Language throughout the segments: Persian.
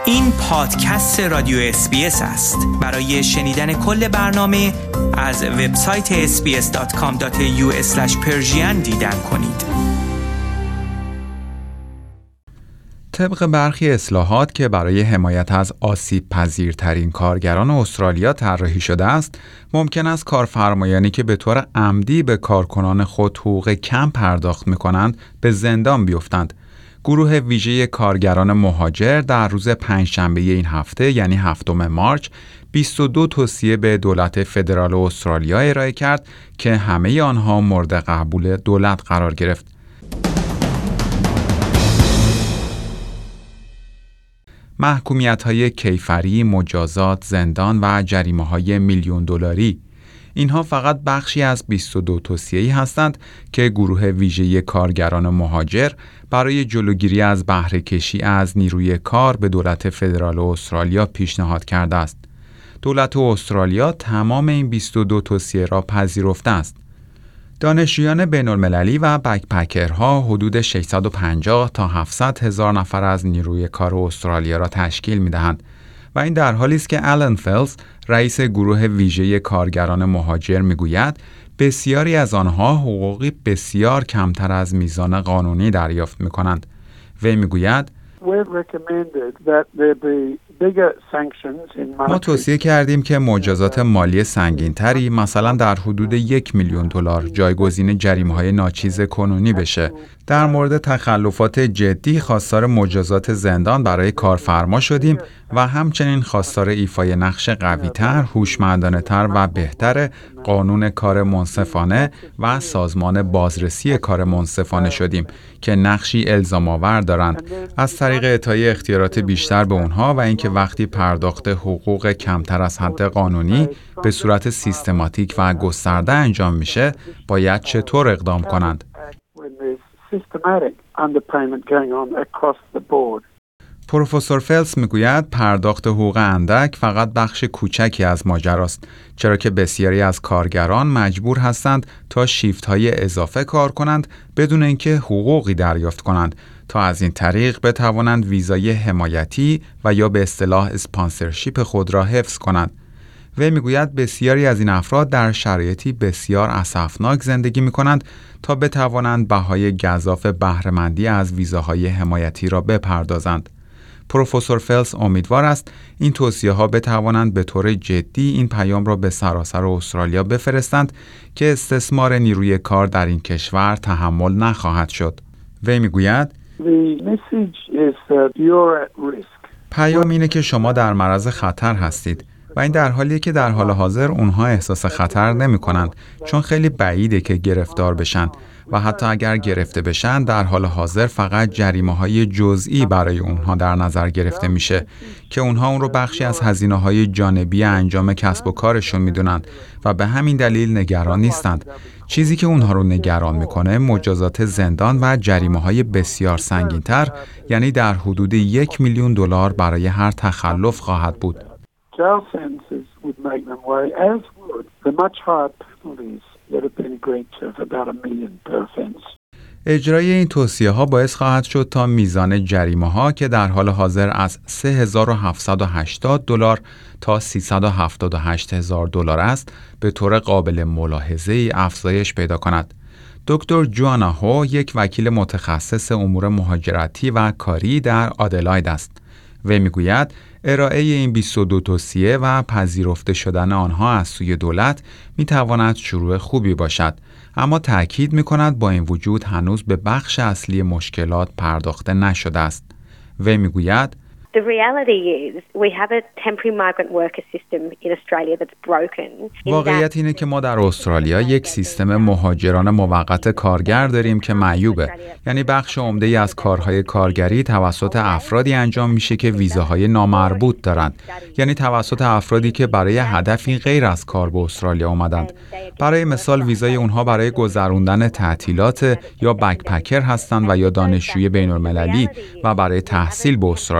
این پادکست رادیو SBS است. برای شنیدن کل برنامه از وبسایت sbs.com.au/persian دیدن کنید. طبق برخی اصلاحات که برای حمایت از آسیب پذیرترین کارگران استرالیا طراحی شده است، ممکن است کارفرمایانی که به طور عمدی به کارکنان خود حقوق کم پرداخت می‌کنند به زندان بیفتند. گروه ویژه کارگران مهاجر در روز پنجشنبه این هفته یعنی 7 مارس 22 توصیه به دولت فدرال استرالیا ارائه کرد که همه آنها مورد قبول دولت قرار گرفت. محکومیت‌های کیفری، مجازات، زندان و جریمه‌های میلیون دلاری. اینها فقط بخشی از 22 توصیه‌ای هستند که گروه ویژه کارگران مهاجر برای جلوگیری از بهره‌کشی از نیروی کار به دولت فدرال استرالیا پیشنهاد کرده است. دولت استرالیا تمام این 22 توصیه را پذیرفته است. دانشجویان بین‌المللی و بکپکرها حدود 650 تا 700 هزار نفر از نیروی کار استرالیا را تشکیل می‌دهند و این در حالی است که آلن فلز رئیس گروه ویژه کارگران مهاجر می‌گوید بسیاری از آنها حقوقی بسیار کمتر از میزان قانونی دریافت می‌کنند. وی می‌گوید ما توصیه کردیم که مجازات مالی سنگین‌تری مثلا در حدود 1 میلیون دلار جایگزین جریمه‌های ناچیز کنونی بشه. در مورد تخلفات جدی خواستار مجازات زندان برای کارفرما شدیم و همچنین خواستار ایفای نقش قوی‌تر، هوشمندانه‌تر و بهتر قانون کار منصفانه و سازمان بازرسی کار منصفانه شدیم که نقشی الزام‌آور دارند از طریق اعطای اختیارات بیشتر به اونها و اینکه وقتی پرداخت حقوق کمتر از حد قانونی به صورت سیستماتیک و گسترده انجام میشه باید چطور اقدام کنند. پروفسور فلس میگوید پرداخت حقوق اندک فقط بخش کوچکی از ماجراست، چرا که بسیاری از کارگران مجبور هستند تا شیفت‌های اضافه کار کنند بدون اینکه حقوقی دریافت کنند تا از این طریق بتوانند ویزای حمایتی و یا به اصطلاح اسپانسرشیپ خود را حفظ کنند. وی میگوید بسیاری از این افراد در شرایطی بسیار اسفناک زندگی می‌کنند تا بتوانند بهای گزاف بهره‌مندی از ویزاهای حمایتی را بپردازند. پروفسور فلس امیدوار است این توصیه‌ها بتوانند به طور جدی این پیام را به سراسر استرالیا بفرستند که استثمار نیروی کار در این کشور تحمل نخواهد شد. وی میگوید پیام اینه که شما در معرض خطر هستید و این در حالیه که در حال حاضر اونها احساس خطر نمی کنند چون خیلی بعیده که گرفتار بشن و حتی اگر گرفته بشن در حال حاضر فقط جریمه‌های جزئی برای اونها در نظر گرفته میشه که اونها اون رو بخشی از هزینه‌های جانبی انجام کسب و کارشون میدونن و به همین دلیل نگران نیستند. چیزی که اونها رو نگران میکنه مجازات زندان و جریمه‌های بسیار سنگین‌تر یعنی در حدود 1 میلیون دلار برای هر تخلف خواهد بود. Jail sentences would make them weigh as would the much higher penalties that have been agreed to of about $1 million per offence. اجرای این توصیه‌ها باعث خواهد شد تا میزان جریمه‌ها که در حال حاضر از $3,780 تا $378,000 است به طور قابل ملاحظه‌ای افزایش پیدا کند. دکتر جوانا هو یک وکیل متخصص امور مهاجرتی و کاری در آدلاید است. وی میگوید ارائه این 22 توصیه و پذیرفته شدن آنها از سوی دولت میتواند شروع خوبی باشد، اما تأکید میکند با این وجود هنوز به بخش اصلی مشکلات پرداخته نشده است. وی میگوید The reality is we have a temporary migrant worker system in Australia that's broken. واقعیت اینه که ما در استرالیا یک سیستم مهاجران موقت کارگر داریم که معیوبه. یعنی بخش عمده‌ای از کارهای کارگری توسط افرادی انجام میشه که ویزاهای نامربوط دارند. یعنی توسط افرادی که برای هدفی غیر از کار به استرالیا آمدند. برای مثال ویزای اونها برای گذراندن تعطیلات یا بکپکر هستند و یا دانشجوی بین‌المللی و برای تحصیل به استرالیا آمدند.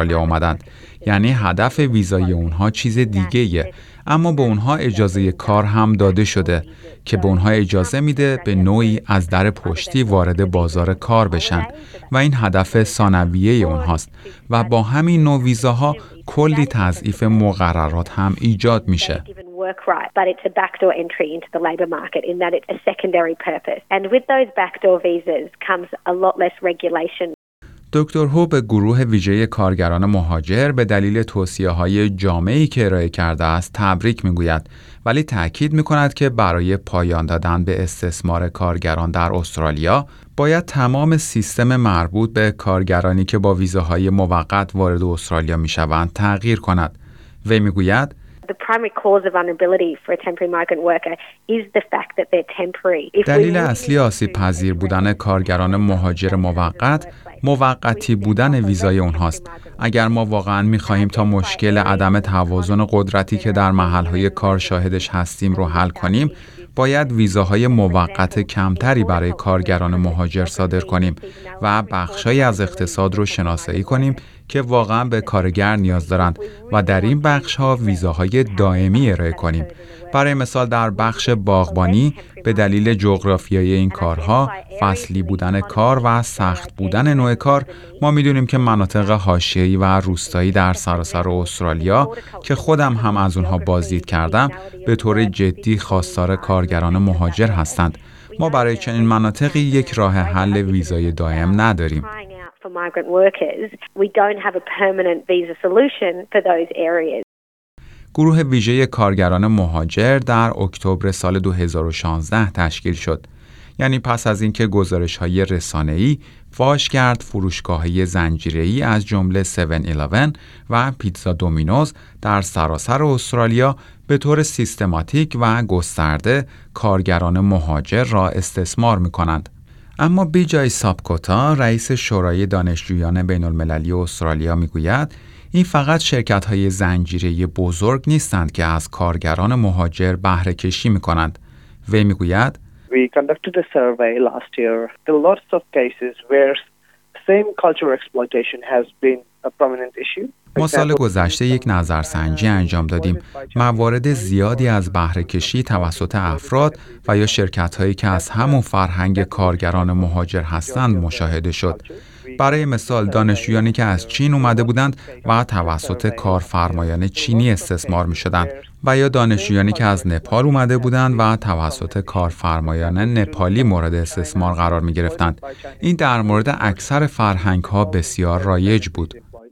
دادند. یعنی هدف ویزای اونها چیز دیگه‌ایه، اما به اونها اجازه کار هم داده شده که به اونها اجازه میده به نوعی از در پشتی وارد بازار کار بشن و این هدف ثانویه اونهاست و با همین نوع ویزاها کلی تضعیف مقررات هم ایجاد میشه. Work right, but it's a backdoor entry into the labour market in that it's a secondary purpose. And with those backdoor visas comes a lot less regulation. دکتر هو به گروه ویژه کارگران مهاجر به دلیل توصیه‌های جامعی که ارائه کرده است تبریک میگوید، ولی تأکید میکند که برای پایان دادن به استثمار کارگران در استرالیا باید تمام سیستم مربوط به کارگرانی که با ویزاهای موقت وارد استرالیا میشوند تغییر کند. وی میگوید The primary cause of vulnerability for a temporary migrant worker is the fact that they're temporary. دلیل اصلی آسیب پذیر بودن کارگران مهاجر موقتی بودن ویزای اونهاست. اگر ما واقعاً می‌خواهیم تا مشکل عدم توازن قدرتی که در محل‌های کار شاهدش هستیم رو حل کنیم، باید ویزاهای موقت کمتری برای کارگران مهاجر صادر کنیم و بخشایی از اقتصاد رو شناسایی کنیم که واقعاً به کارگر نیاز دارند و در این بخش‌ها ویزاهای دائمی ارائه کنیم. برای مثال در بخش باغبانی به دلیل جغرافیای این کارها، فصلی بودن کار و سخت بودن نوع کار، ما می‌دونیم که مناطق حاشیه‌ای و روستایی در سراسر استرالیا که خودم هم از اونها بازدید کردم، به طور جدی خواستار کارگران مهاجر هستند. ما برای چنین مناطقی یک راه حل ویزای دائم نداریم. گروه ویژه کارگران مهاجر در اکتبر سال 2016 تشکیل شد. یعنی پس از اینکه گزارش‌های رسانه‌ای فاش کرد فروشگاه‌های زنجیره‌ای از جمله 7-Eleven و پیتزا دومینوز در سراسر استرالیا به طور سیستماتیک و گسترده کارگران مهاجر را استثمار می‌کنند. اما بیجای سابکوتا، رئیس شورای دانشجویان بین‌المللی استرالیا میگوید این فقط شرکت‌های زنجیره‌ای بزرگ نیستند که از کارگران مهاجر بهره کشی می‌کنند. وی میگوید We conducted a survey last year. There are lots of cases where same cultural exploitation has been a prominent issue. ما سال گذشته یک نظرسنجی انجام دادیم. موارد زیادی از بهره کشی توسط افراد و یا شرکت‌هایی که از همون فرهنگ کارگران مهاجر هستند مشاهده شد. برای مثال دانشجویانی که از چین اومده بودند و توسط کارفرمایان چینی استثمار می‌شدند و یا دانشجویانی که از نپال اومده بودند و توسط کارفرمایان نپالی مورد استثمار قرار می‌گرفتند. این در مورد اکثر فرهنگ‌ها بسیار رایج بود.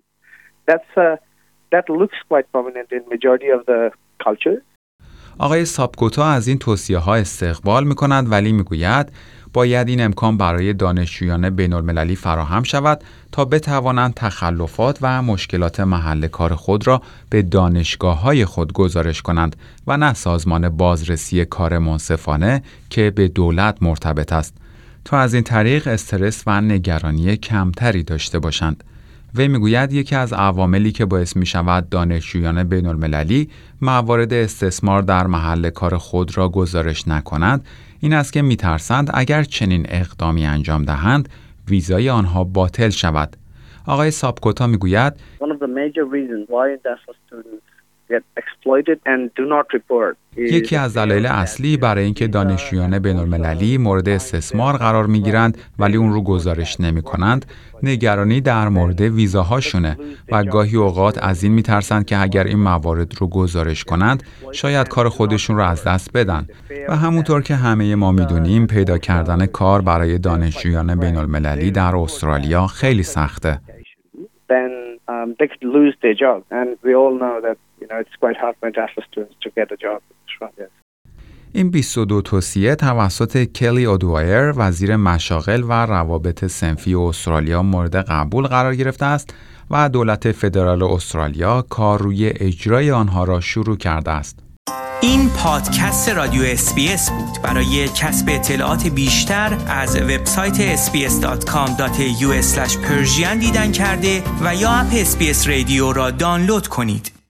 That looks quite prominent in majority of the culture. آقای سابکوتا از این توصیه‌ها استقبال می‌کند ولی می‌گوید باید این امکان برای دانشجویان بین‌المللی فراهم شود تا بتوانند تخلفات و مشکلات محل کار خود را به دانشگاه‌های خود گزارش کنند و نه سازمان بازرسی کار منصفانه که به دولت مرتبط است، تا از این طریق استرس و نگرانی کمتری داشته باشند. وی میگوید یکی از عواملی که باعث می شود دانشجویان بین‌المللی موارد استثمار در محل کار خود را گزارش نکنند این است که می ترسند اگر چنین اقدامی انجام دهند ویزای آنها باطل شود. آقای سابکوتا میگوید یکی از دلایل اصلی برای اینکه دانشجویان بین‌المللی مورد استثمار قرار می‌گیرند ولی اون رو گزارش نمی‌کنند، نگرانی در مورد ویزاهاشونه و گاهی اوقات از این می‌ترسند که اگر این موارد رو گزارش کنند، شاید کار خودشون رو از دست بدن و همونطور که همه ما می‌دونیم پیدا کردن کار برای دانشجویان بین‌المللی در استرالیا خیلی سخته. They could lose their job and we all know that it's quite hard for international students to get a job in Australia. این 22 توصیه توسط کلی اودوایر وزیر مشاغل و روابط صنفی استرالیا مورد قبول قرار گرفته است و دولت فدرال استرالیا کار روی اجرای آنها را شروع کرده است. این پادکست رادیو SBS بود. برای کسب اطلاعات بیشتر از وبسایت sbs.com.au/persian دیدن کرده و یا اپ SBS رادیو را دانلود کنید.